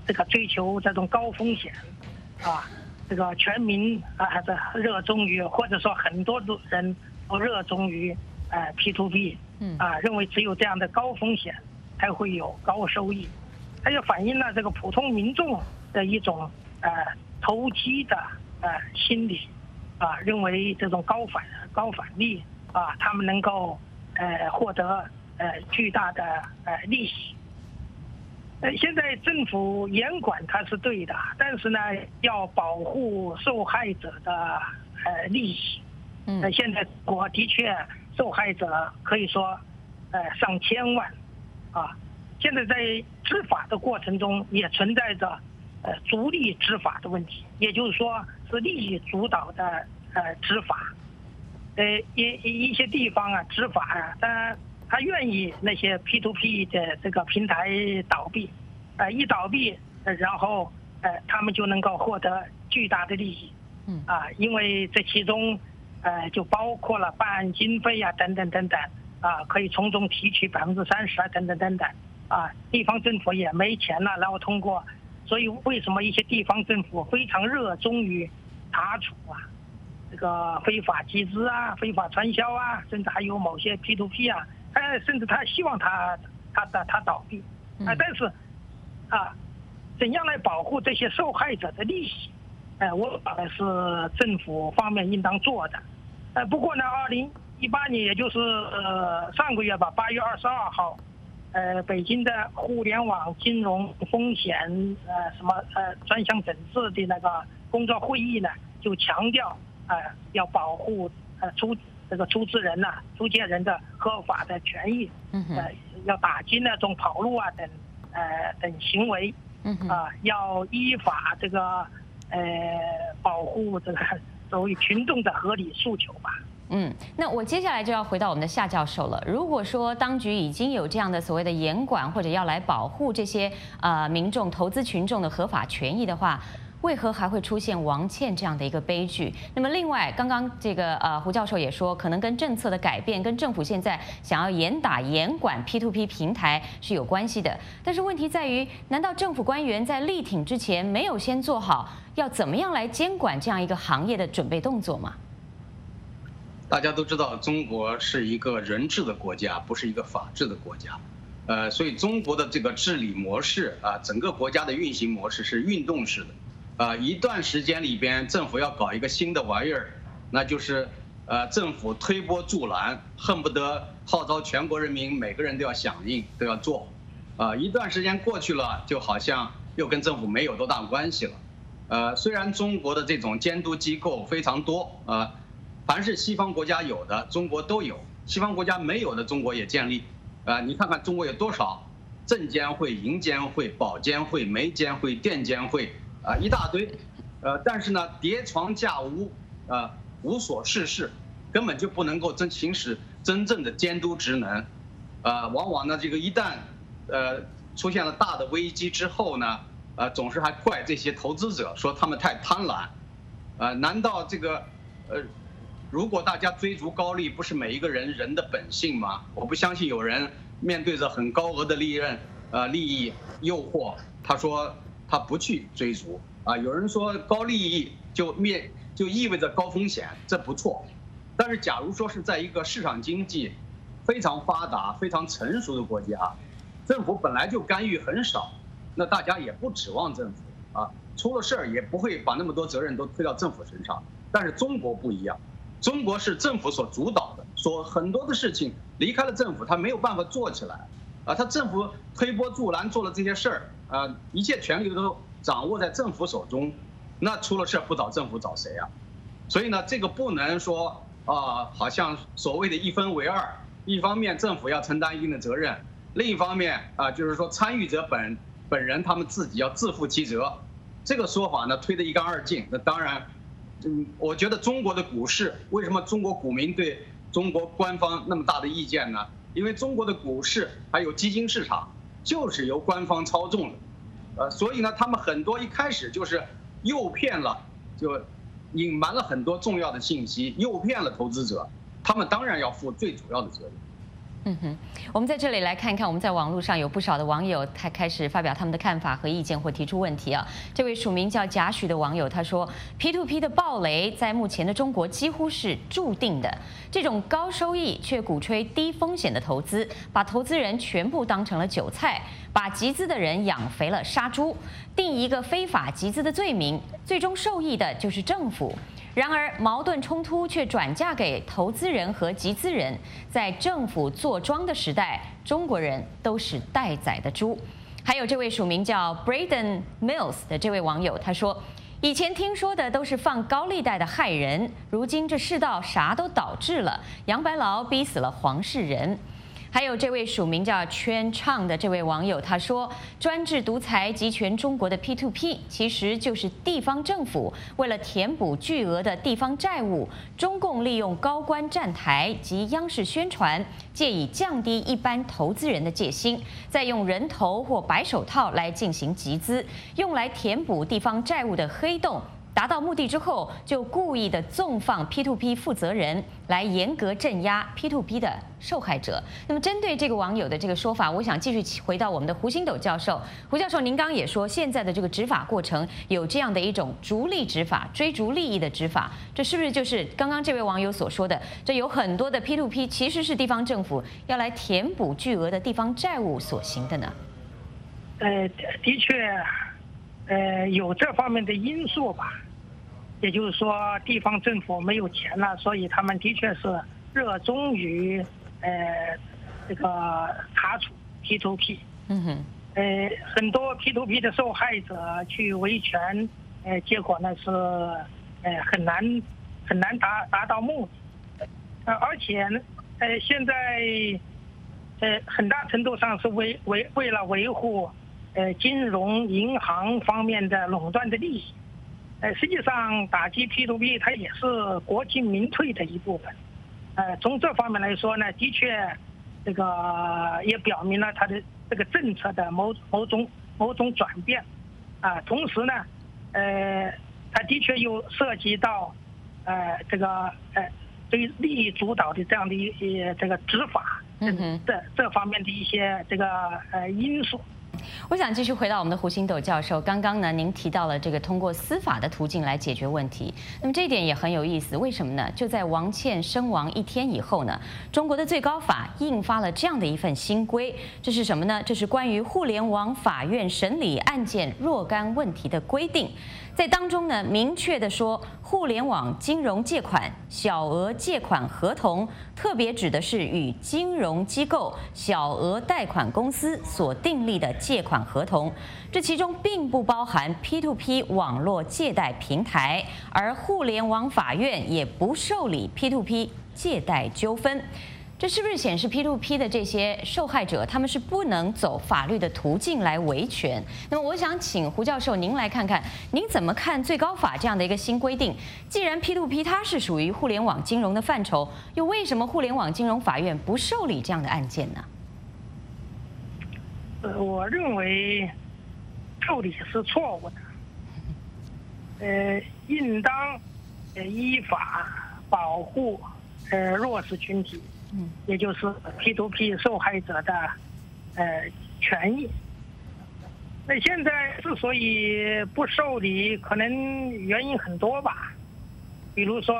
这个追求这种高风险，啊，这个全民啊还是热衷于，或者说很多人都热衷于呃 P to P， 啊，认为只有这样的高风险才会有高收益，它就反映了这个普通民众的一种呃投机的呃心理，啊，认为这种高返高返利啊，他们能够呃获得呃巨大的呃利息。呃，现在政府严管它是对的，但是呢，要保护受害者的呃利益。嗯，呃，现在我的确受害者可以说呃上千万，啊，现在在执法的过程中也存在着呃逐利执法的问题，也就是说是利益主导的呃执法。呃，一一些地方啊执法啊，当然他愿意那些 P to P 的这个平台倒闭，呃，一倒闭，呃、然后呃他们就能够获得巨大的利益，嗯啊，因为这其中呃就包括了办案经费啊等等等等啊，可以从中提取百分之三十啊等等等等啊，地方政府也没钱了，然后通过，所以为什么一些地方政府非常热衷于查处啊？这个非法集资啊，非法传销啊，甚至还有某些 P to P 啊，他甚至他希望他他他他倒闭啊，但是啊，怎样来保护这些受害者的利益？哎、呃，我认为是政府方面应当做的。呃，不过呢，二零一八年，也就是呃上个月吧，八月二十二号，呃，北京的互联网金融风险呃什么呃专项整治的那个工作会议呢，就强调。呃，要保护呃出这个出资人呐、啊、出借人的合法的权益，呃，要打击那种跑路啊等呃等行为，啊、呃，要依法这个呃保护这个所谓群众的合理诉求吧。 嗯，那我接下来就要回到我们的夏教授了。如果说当局已经有这样的所谓的严管，或者要来保护这些呃民众、投资群众的合法权益的话，为何还会出现王倩这样的一个悲剧？那么，另外，刚刚这个呃胡教授也说，可能跟政策的改变、跟政府现在想要严打严管 P to P 平台是有关系的。但是问题在于，难道政府官员在力挺之前没有先做好要怎么样来监管这样一个行业的准备动作吗？ 大家都知道，中国是一个人治的国家，不是一个法治的国家。呃，所以中国的这个治理模式啊，整个国家的运行模式是运动式的。啊，一段时间里边，政府要搞一个新的玩意儿，那就是呃，政府推波助澜，恨不得号召全国人民每个人都要响应，都要做。啊，一段时间过去了，就好像又跟政府没有多大关系了。呃，虽然中国的这种监督机构非常多，啊，凡是西方国家有的，中国都有；西方国家没有的，中国也建立。啊，你看看中国有多少证监会、银监会、保监会、煤监会、电监会。啊，一大堆，呃，但是呢，叠床架屋，呃，无所事事，根本就不能够真行使真正的监督职能，呃，往往呢，这个一旦呃出现了大的危机之后呢，呃，总是还怪这些投资者说他们太贪婪，呃，难道这个呃，如果大家追逐高利，不是每一个人人的本性吗？我不相信有人面对着很高额的利润，呃，利益诱惑，他说。他不去追逐啊！有人说高利益就面就意味着高风险，这不错。但是假如说是在一个市场经济非常发达、非常成熟的国家，政府本来就干预很少，那大家也不指望政府啊，出了事儿也不会把那么多责任都推到政府身上。但是中国不一样，中国是政府所主导的，说很多的事情离开了政府，他没有办法做起来。啊，他政府推波助澜做了这些事儿，啊，一切权力都掌握在政府手中，那出了事不找政府找谁啊？所以呢，这个不能说啊，好像所谓的一分为二，一方面政府要承担一定的责任，另一方面啊，就是说参与者本本人他们自己要自负其责，这个说法呢推得一干二净。那当然，嗯，我觉得中国的股市为什么中国股民对中国官方那么大的意见呢？因为中国的股市还有基金市场就是由官方操纵的，呃，所以呢，他们很多一开始就是诱骗了，就隐瞒了很多重要的信息，诱骗了投资者，他们当然要负最主要的责任。 嗯哼，我们在这里来看一看，我们在网络上有不少的网友，他开始发表他们的看法和意见或提出问题啊。这位署名叫贾许的网友他说 ，P to P 的暴雷在目前的中国几乎是注定的。这种高收益却鼓吹低风险的投资，把投资人全部当成了韭菜，把集资的人养肥了杀猪，定一个非法集资的罪名，最终受益的就是政府。然而，矛盾冲突却转嫁给投资人和集资人。在政府坐庄的时代，中国人都是待宰的猪。还有这位署名叫 Braden Mills 的这位网友，他说：“以前听说的都是放高利贷的害人，如今这世道啥都倒置了，杨白劳逼死了黄世仁。”还有这位署名叫圈唱的这位网友，他说：“专制独裁集权中国的 P to P 其实就是地方政府为了填补巨额的地方债务，中共利用高官站台及央视宣传，借以降低一般投资人的戒心，再用人头或白手套来进行集资，用来填补地方债务的黑洞。”达到目的之后，就故意的纵放 P to P 负责人，来严格镇压 P to P 的受害者。那么，针对这个网友的这个说法，我想继续回到我们的胡星斗教授。胡教授，您刚刚也说，现在的这个执法过程有这样的一种逐利执法、追逐利益的执法，这是不是就是刚刚这位网友所说的？这有很多的 P to P 其实是地方政府要来填补巨额的地方债务所行的呢？ 呃，的确，呃，有这方面的因素吧。也就是说，地方政府没有钱了，所以他们的确是热衷于呃这个查处 P to P。 嗯哼。 呃，很多 P to P 的受害者去维权，呃，结果呢是呃很难很难达达到目的。呃，而且呢，呃，现在呃很大程度上是为为为了维护呃金融银行方面的垄断的利益。呃，实际上打击 P to P 它也是国进民退的一部分。呃，从这方面来说呢，的确，这个也表明了它的这个政策的某某种某种转变。啊，同时呢，呃，它的确又涉及到呃这个呃对利益主导的这样的一些这个执法， 嗯这这方面的一些这个呃因素。 我想继续回到我们的胡星斗教授，刚刚呢，您提到了这个通过司法的途径来解决问题，那么这一点也很有意思，为什么呢？就在王倩身亡一天以后呢，中国的最高法印发了这样的一份新规，这是什么呢？这是关于互联网法院审理案件若干问题的规定。在当中呢，明确的说，互联网金融借款、小额借款合同，特别指的是与金融机构、小额贷款公司所订立的借款合同，这其中并不包含 P to P 网络借贷平台，而互联网法院也不受理 P to P 借贷纠纷。这是不是显示 P to P 的这些受害者，他们是不能走法律的途径来维权？那么，我想请胡教授您来看看，您怎么看最高法这样的一个新规定？既然 P to P 它是属于互联网金融的范畴，又为什么互联网金融法院不受理这样的案件呢？ 呃，我认为受理是错误的。呃，应当呃依法保护呃弱势群体。嗯，也就是 P to P 受害者的呃权益。那现在之所以不受理，可能原因很多吧。比如说，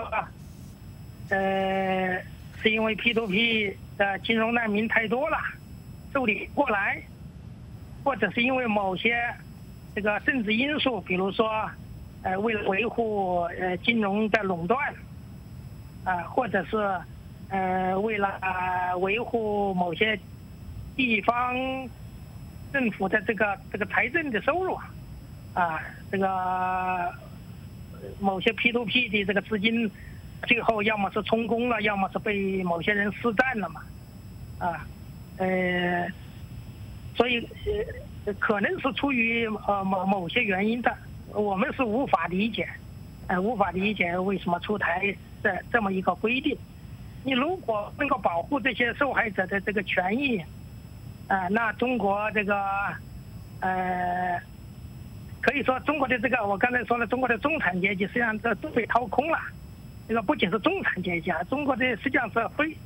呃，是因为 P to P 的金融难民太多了，受理不过来，或者是因为某些这个政治因素，比如说，呃，为了维护呃金融的垄断，啊、呃，或者是。呃，为了、呃、维护某些地方政府的这个这个财政的收入，啊，这个某些 P to P 的这个资金，最后要么是充公了，要么是被某些人私占了嘛，啊，呃，所以呃可能是出于呃某某些原因的，我们是无法理解，呃，无法理解为什么出台这这么一个规定。你如果能够保护这些受害者的这个权益，啊、呃，那中国这个，呃，可以说中国的这个，我刚才说了，中国的中产阶级实际上这都被掏空了。这个不仅是中产阶级啊，中国的实际上是非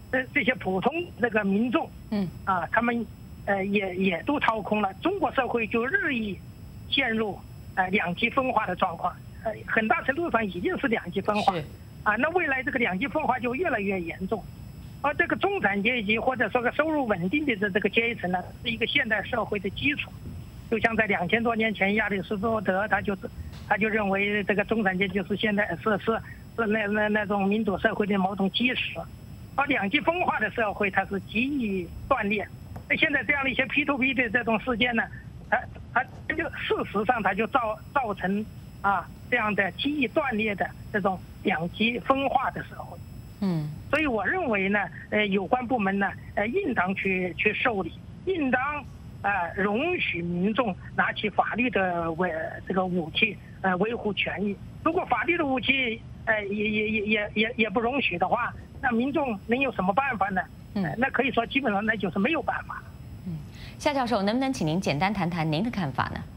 这这些普通这个民众， 嗯啊，他们呃也也都掏空了，中国社会就日益陷入呃两极分化的状况，呃很大程度上已经是两极分化，啊，那未来这个两极分化就越来越严重，而这个中产阶级或者说个收入稳定的这这个阶层呢，是一个现代社会的基础，就像在两千多年前亚里士多德他就是他就认为这个中产阶级是现代是是是那那那种民主社会的某种基石。而两极分化的社会，它是极易断裂。那现在这样的一些 P to P 的这种事件呢，它它就事实上它就造造成啊这样的极易断裂的这种两极分化的社会。 嗯， 所以我认为呢，呃，有关部门呢，呃，应当去去受理，应当啊、呃、容许民众拿起法律的为这个武器，呃，维护权益。如果法律的武器，呃，也也也也也也不容许的话，那民众能有什么办法呢？嗯、呃，那可以说基本上那就是没有办法。 嗯，夏教授，能不能请您简单谈谈您的看法呢？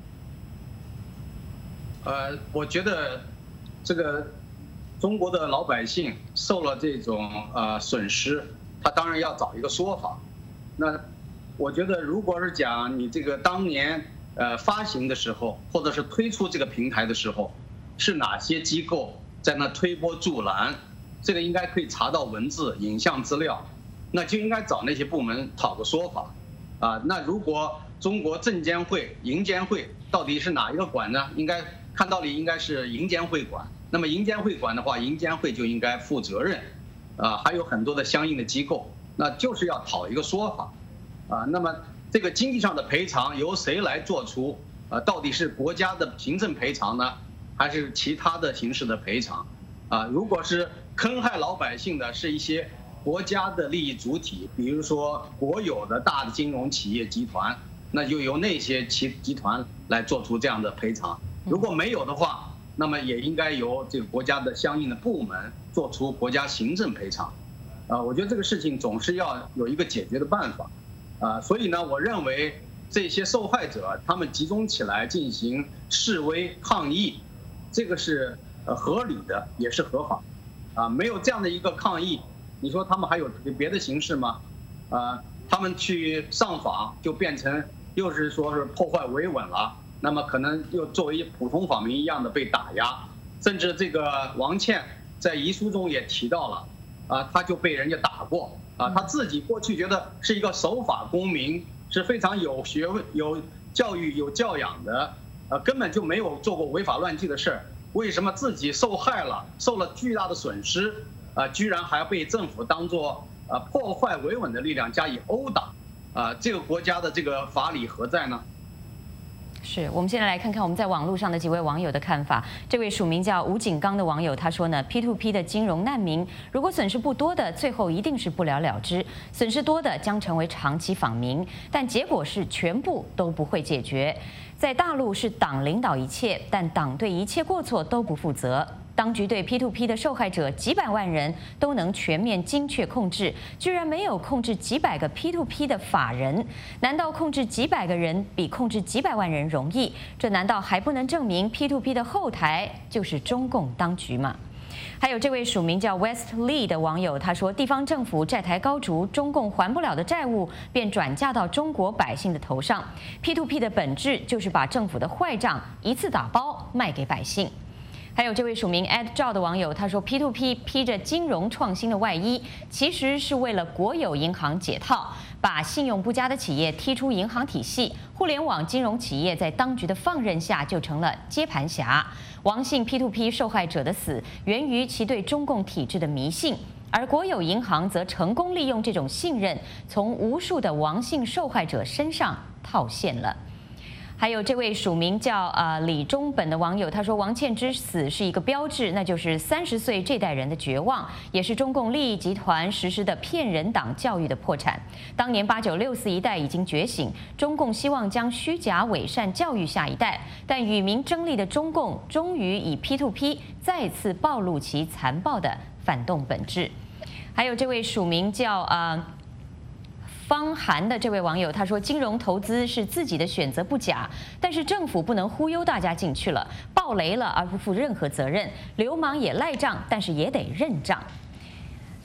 呃，我觉得这个中国的老百姓受了这种呃损失，他当然要找一个说法。那我觉得，如果是讲你这个当年呃发行的时候，或者是推出这个平台的时候，是哪些机构在那推波助澜？这个应该可以查到文字、影像资料，那就应该找那些部门讨个说法，啊，那如果中国证监会、银监会到底是哪一个管呢？应该看道理应该是银监会管。那么银监会管的话，银监会就应该负责任，啊，还有很多的相应的机构，那就是要讨一个说法，啊，那么这个经济上的赔偿由谁来做出？啊，到底是国家的行政赔偿呢，还是其他的形式的赔偿？啊，如果是坑害老百姓的是一些国家的利益主体，比如说国有的大的金融企业集团，那就由那些集集团来做出这样的赔偿。如果没有的话，那么也应该由这个国家的相应的部门做出国家行政赔偿。啊，我觉得这个事情总是要有一个解决的办法。啊，所以呢，我认为这些受害者他们集中起来进行示威抗议，这个是呃合理的，也是合法。啊，没有这样的一个抗议，你说他们还有别的形式吗？啊，他们去上访就变成又是说是破坏维稳了，那么可能又作为普通访民一样的被打压，甚至这个王倩在遗书中也提到了，啊，他就被人家打过，啊，他自己过去觉得是一个守法公民，是非常有学问、有教育、有教养的，呃，根本就没有做过违法乱纪的事儿。为什么自己受害了，受了巨大的损失，啊、呃，居然还要被政府当作呃破坏维稳的力量加以殴打，啊、呃，这个国家的这个法理何在呢？ 是我们现在来看看我们在网络上的几位网友的看法。这位署名叫吴景刚的网友他说呢 ，P to P 的金融难民，如果损失不多的，最后一定是不了了之；损失多的将成为长期访民，但结果是全部都不会解决。在大陆是党领导一切，但党对一切过错都不负责。当局对 P to P 的受害者几百万人都能全面精确控制，居然没有控制几百个 P to P 的法人。难道控制几百个人比控制几百万人容易？这难道还不能证明 P to P 的后台就是中共当局吗？还有这位署名叫 West Lee 的网友，他说：“地方政府债台高筑，中共还不了的债务便转嫁到中国百姓的头上。P to P 的本质就是把政府的坏账一次打包卖给百姓。”还有这位署名 Ed 赵的网友，他说 P to P 披着金融创新的外衣，其实是为了国有银行解套，把信用不佳的企业踢出银行体系。互联网金融企业在当局的放任下就成了接盘侠。王姓 P to P 受害者的死源于其对中共体制的迷信，而国有银行则成功利用这种信任，从无数的王姓受害者身上套现了。还有这位署名叫呃李中本的网友，他说王倩之死是一个标志，那就是三十岁这代人的绝望，也是中共利益集团实施的骗人党教育的破产。当年八九六四一代已经觉醒，中共希望将虚假伪善教育下一代，但与民争利的中共终于以 P to P 再次暴露其残暴的反动本质。还有这位署名叫呃。方涵的这位网友他说，金融投资是自己的选择不假，但是政府不能忽悠大家进去了，爆雷了而不负任何责任，流氓也赖账，但是也得认账。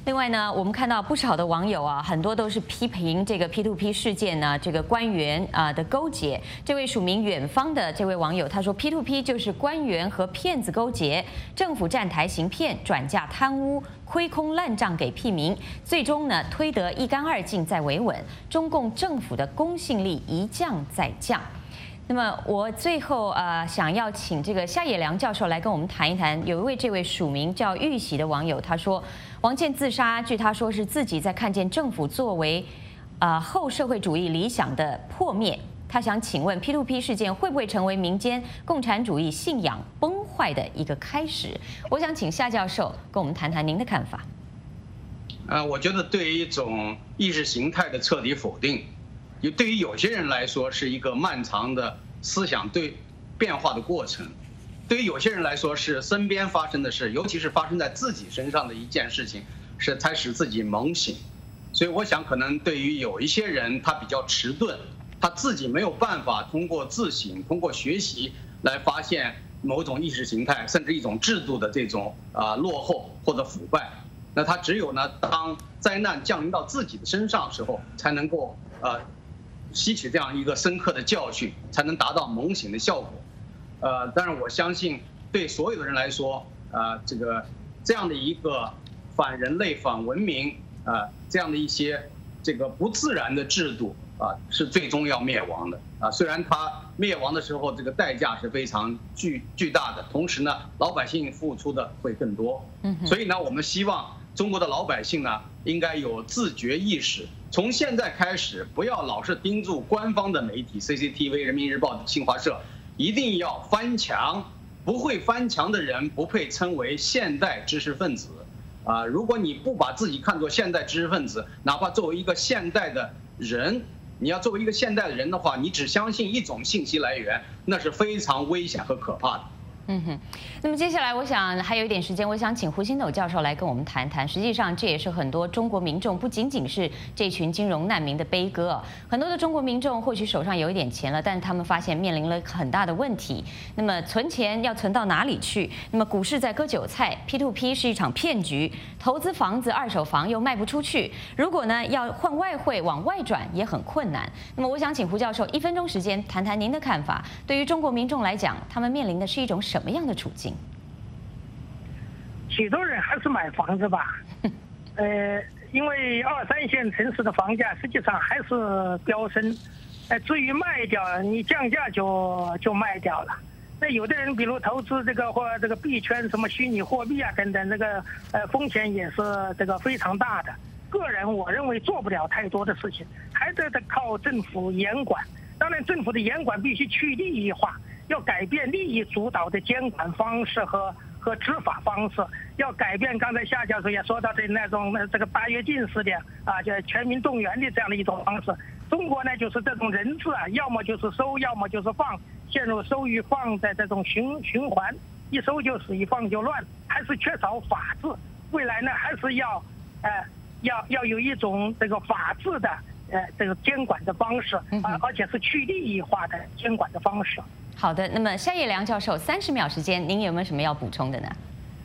另外呢，我们看到不少的网友啊，很多都是批评这个 P to P 事件呢，这个官员啊的勾结。这位署名远方的这位网友他说 ，P to P 就是官员和骗子勾结，政府站台行骗，转嫁贪污、亏空烂账给屁民，最终呢推得一干二净再维稳，中共政府的公信力一降再降。那么我最后呃想要请这个夏野良教授来跟我们谈一谈，有一位这位署名叫玉玺的网友，他说王健自杀，据他说是自己在看见政府作为呃后社会主义理想的破灭。他想请问 P to P 事件会不会成为民间共产主义信仰崩坏的一个开始？我想请夏教授跟我们谈谈您的看法。 呃，我觉得对于一种意识形态的彻底否定，也对于有些人来说是一个漫长的思想对变化的过程，对于有些人来说是身边发生的事，尤其是发生在自己身上的一件事情，是才使自己猛醒。所以我想，可能对于有一些人，他比较迟钝，他自己没有办法通过自省、通过学习来发现某种意识形态，甚至一种制度的这种啊、呃、落后或者腐败。那他只有呢，当灾难降临到自己的身上的时候，才能够呃吸取这样一个深刻的教训，才能达到猛醒的效果。呃，当然我相信，对所有的人来说，呃，这个这样的一个反人类、反文明啊、呃，这样的一些这个不自然的制度啊，是最终要灭亡的啊。虽然它灭亡的时候，这个代价是非常巨巨大的，同时呢，老百姓付出的会更多。嗯，所以呢，我们希望中国的老百姓呢，应该有自觉意识。从现在开始，不要老是盯住官方的媒体 C C T V、人民日报、新华社，一定要翻墙。不会翻墙的人不配称为现代知识分子。啊，如果你不把自己看作现代知识分子，哪怕作为一个现代的人，你要作为一个现代的人的话，你只相信一种信息来源，那是非常危险和可怕的。 嗯哼，那么接下来我想还有一点时间，我想请胡星斗教授来跟我们谈谈。实际上，这也是很多中国民众，不仅仅是这群金融难民的悲歌。很多的中国民众或许手上有一点钱了，但是他们发现面临了很大的问题。那么存钱要存到哪里去？那么股市在割韭菜 ，P to P 是一场骗局，投资房子、二手房又卖不出去。如果呢要换外汇往外转也很困难。那么我想请胡教授一分钟时间谈谈您的看法。对于中国民众来讲，他们面临的是一种什么？什么样的处境？ 许多人还是买房子吧，呃，因为二三线城市的房价实际上还是飙升，呃，至于卖掉，你降价就就卖掉了。那有的人比如投资这个或这个币圈、什么虚拟货币啊等等，这个呃风险也是这个非常大的。个人我认为做不了太多的事情，还得得靠政府严管。当然，政府的严管必须去利益化。要改变利益主导的监管方式和和执法方式，要改变刚才夏教授也说到的那种这个八月禁式的啊，就全民动员的这样的一种方式。中国呢，就是这种人治啊，要么就是收，要么就是放，陷入收与放的这种循循环，一收就死，一放就乱，还是缺少法治。未来呢，还是要呃要要有一种这个法治的呃这个监管的方式啊，而且是去利益化的监管的方式。 好的，那么夏野良教授，三十秒时间，您有没有什么要补充的呢？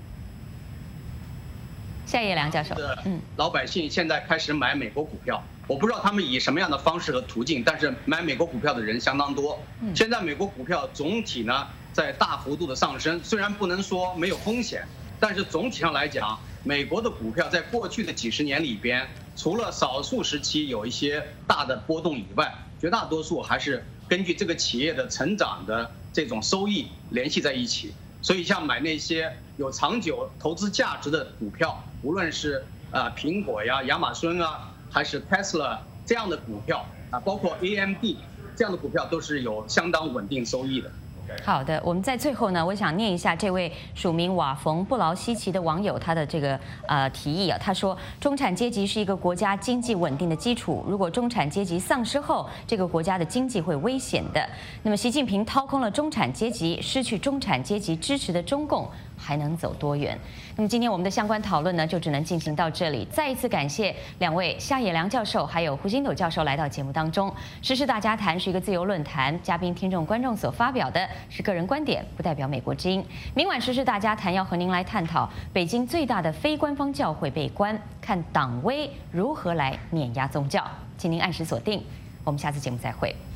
夏野良教授， 嗯，老百姓现在开始买美国股票，我不知道他们以什么样的方式和途径，但是买美国股票的人相当多。现在美国股票总体呢在大幅度的上升，虽然不能说没有风险，但是总体上来讲，美国的股票在过去的几十年里边，除了少数时期有一些大的波动以外，绝大多数还是根据这个企业的成长的这种收益联系在一起。所以像买那些有长久投资价值的股票，无论是呃苹果呀、亚马逊啊，还是 Tesla 这样的股票啊，包括 A M D 这样的股票，都是有相当稳定收益的。 好的，我们在最后呢，我想念一下这位署名瓦冯布劳希奇的网友他的这个呃提议啊，他说中产阶级是一个国家经济稳定的基础，如果中产阶级丧失后，这个国家的经济会危险的。那么习近平掏空了中产阶级，失去中产阶级支持的中共还能走多远？那么今天我们的相关讨论呢，就只能进行到这里。再一次感谢两位夏野良教授还有胡金斗教授来到节目当中。时事大家谈是一个自由论坛，嘉宾、听众、观众所发表的是个人观点，不代表美国之音。明晚时事大家谈要和您来探讨北京最大的非官方教会被关，看党威如何来碾压宗教。请您按时锁定，我们下次节目再会。